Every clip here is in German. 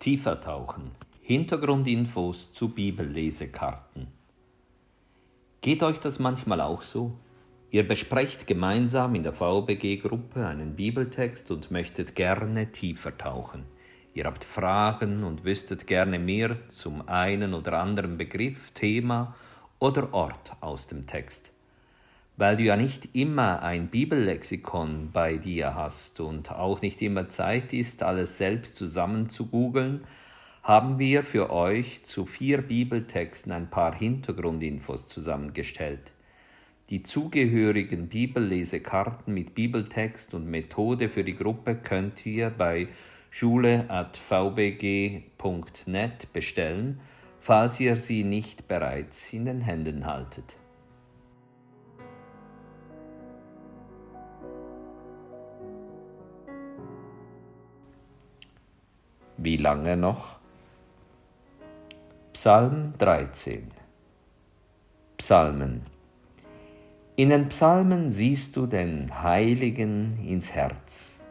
Tiefer tauchen. Hintergrundinfos zu Bibellesekarten. Geht euch das manchmal auch so? Ihr besprecht gemeinsam in der VBG-Gruppe einen Bibeltext und möchtet gerne tiefer tauchen. Ihr habt Fragen und wüsstet gerne mehr zum einen oder anderen Begriff, Thema oder Ort aus dem Text. Weil du ja nicht immer ein Bibellexikon bei dir hast und auch nicht immer Zeit ist, alles selbst zusammen zu googeln, haben wir für euch zu 4 Bibeltexten ein paar Hintergrundinfos zusammengestellt. Die zugehörigen Bibellesekarten mit Bibeltext und Methode für die Gruppe könnt ihr bei schule@vbg.net bestellen, falls ihr sie nicht bereits in den Händen haltet. Wie lange noch? Psalm 13. Psalmen. In den Psalmen siehst du den Heiligen ins Herz.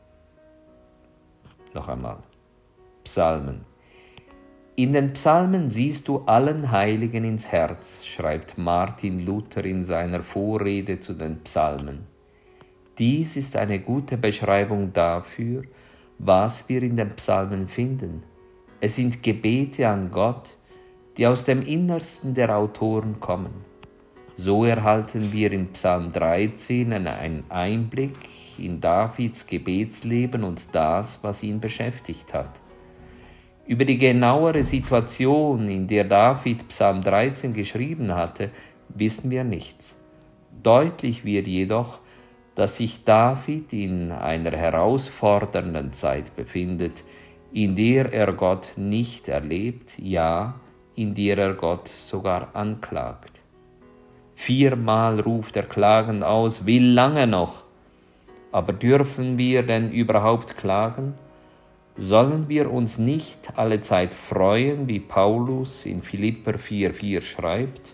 Noch einmal. Psalmen. In den Psalmen siehst du allen Heiligen ins Herz, schreibt Martin Luther in seiner Vorrede zu den Psalmen. Dies ist eine gute Beschreibung dafür, was wir in den Psalmen finden. Es sind Gebete an Gott, die aus dem Innersten der Autoren kommen. So erhalten wir in Psalm 13 einen Einblick in Davids Gebetsleben und das, was ihn beschäftigt hat. Über die genauere Situation, in der David Psalm 13 geschrieben hatte, wissen wir nichts. Deutlich wird jedoch, dass sich David in einer herausfordernden Zeit befindet, in der er Gott nicht erlebt, ja, in der er Gott sogar anklagt. 4-mal ruft er klagend aus, wie lange noch? Aber dürfen wir denn überhaupt klagen? Sollen wir uns nicht alle Zeit freuen, wie Paulus in Philipper 4,4 schreibt?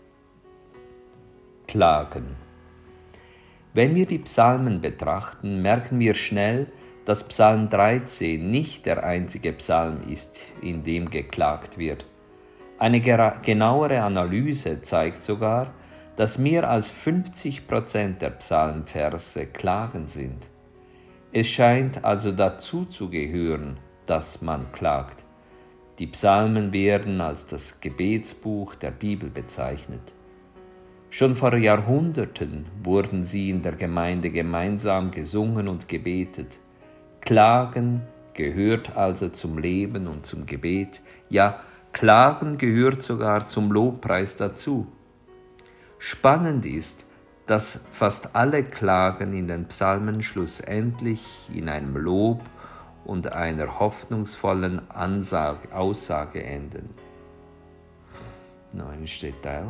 Klagen. Wenn wir die Psalmen betrachten, merken wir schnell, dass Psalm 13 nicht der einzige Psalm ist, in dem geklagt wird. Eine genauere Analyse zeigt sogar, dass mehr als 50% der Psalmverse Klagen sind. Es scheint also dazu zu gehören, dass man klagt. Die Psalmen werden als das Gebetsbuch der Bibel bezeichnet. Schon vor Jahrhunderten wurden sie in der Gemeinde gemeinsam gesungen und gebetet. Klagen gehört also zum Leben und zum Gebet. Ja, Klagen gehört sogar zum Lobpreis dazu. Spannend ist, dass fast alle Klagen in den Psalmen schlussendlich in einem Lob und einer hoffnungsvollen Aussage enden. Noch ein Detail.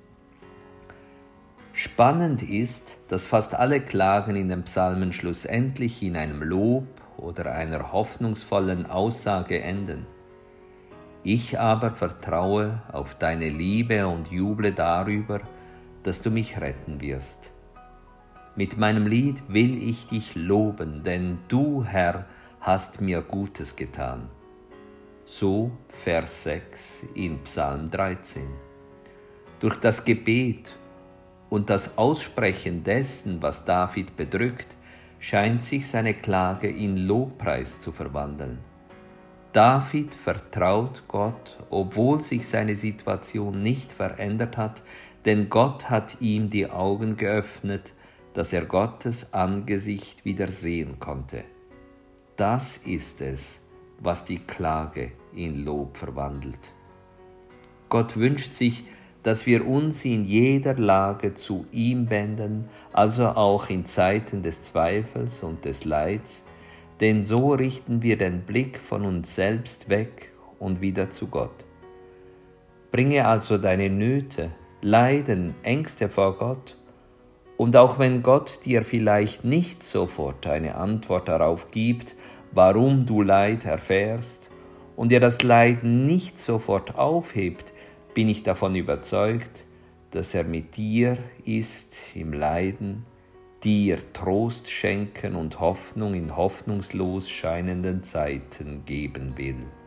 Spannend ist, dass fast alle Klagen in den Psalmen schlussendlich in einem Lob oder einer hoffnungsvollen Aussage enden. Ich aber vertraue auf deine Liebe und juble darüber, dass du mich retten wirst. Mit meinem Lied will ich dich loben, denn du, Herr, hast mir Gutes getan. So Vers 6 in Psalm 13. Durch das Gebet und das Aussprechen dessen, was David bedrückt, scheint sich seine Klage in Lobpreis zu verwandeln. David vertraut Gott, obwohl sich seine Situation nicht verändert hat, denn Gott hat ihm die Augen geöffnet, dass er Gottes Angesicht wieder sehen konnte. Das ist es, was die Klage in Lob verwandelt. Gott wünscht sich, dass wir uns in jeder Lage zu ihm wenden, also auch in Zeiten des Zweifels und des Leids, denn so richten wir den Blick von uns selbst weg und wieder zu Gott. Bringe also deine Nöte, Leiden, Ängste vor Gott, und auch wenn Gott dir vielleicht nicht sofort eine Antwort darauf gibt, warum du Leid erfährst, und dir das Leiden nicht sofort aufhebt, bin ich davon überzeugt, dass er mit dir ist im Leiden, dir Trost schenken und Hoffnung in hoffnungslos scheinenden Zeiten geben will.